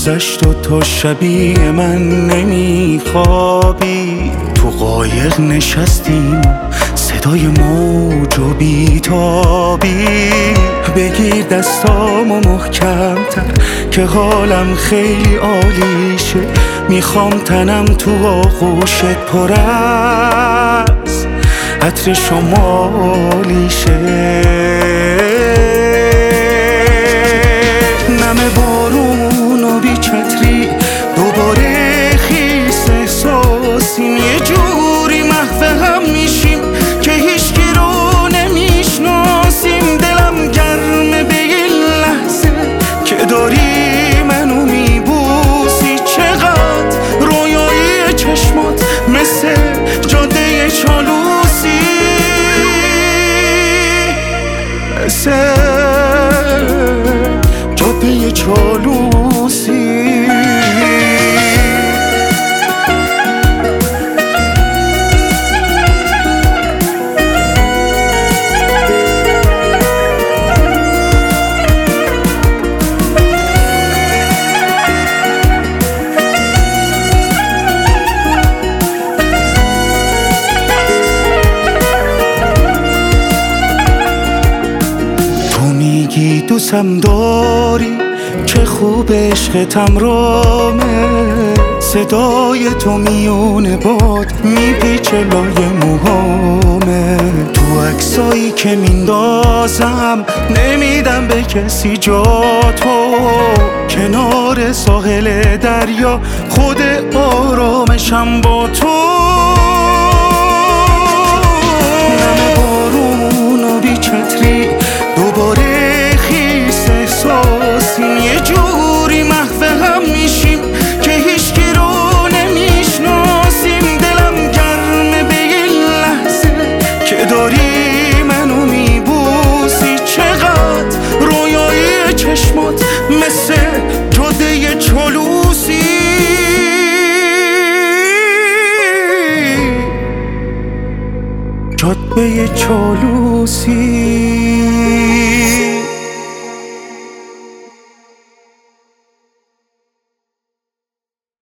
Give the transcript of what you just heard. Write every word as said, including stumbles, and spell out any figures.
گذشت و تو شبیه من نمیخوابی. تو قایق نشستیم صدای موج و بیتابی. بگیر دستامو محکمتر که حالم خیلی عالیشه. میخوام تنم تو آغوشت پر از عطر شمالیشه. نم بارون و بی چتری دوباره خیس احساسیم. یه جوری محو هم میشیم که هیچکی رو نمیشناسیم. دلم گرمه به این لحظه که داری منو میبوسی. چقدر رویایی چشمات مثل جاده چالوسی، مثل جاده چالوسی. میگی دوستم داری، چه خوب عشقتم رامه. صدای تو میونه باد میپیچه لای موهامه. تو عکسایی که میندازم نمیدم به کسی جا تو. کنار ساحل دریا خود آرامشم با تو.